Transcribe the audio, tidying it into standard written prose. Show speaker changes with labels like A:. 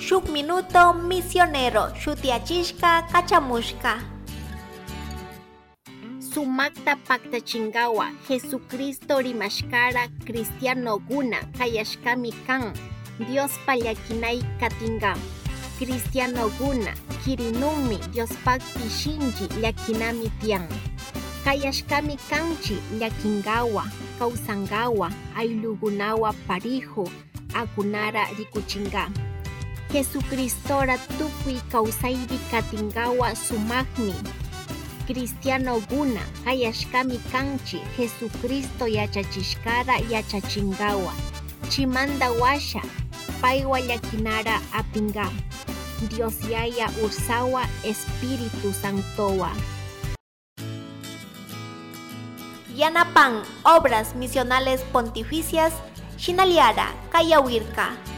A: shuk minuto misionero shutiachishka kachamushka.
B: Sumakta paktachingawa Jesucristo rimashkara cristiano guna kayashkami kan Dios pallakinay katinga. Cristiano guna kirinunmi Dios pakti shinji llakinami tiyan. Kayashkami kanchi llakingawa kausangawa aylugunawa parijo akunara rikuchinga. Jesucristora tukuy kausaypi katingawa sumakmi. Cristiano guna kayashkami kanchi Jesucristo yachachishkara yachachingawa. Chimanda washa paywa llakinara apinga. Dios yaya ursawa Espíritu Santowa.
A: Yanapan Obras Misionales Pontificias Shinaliara Kayawirka.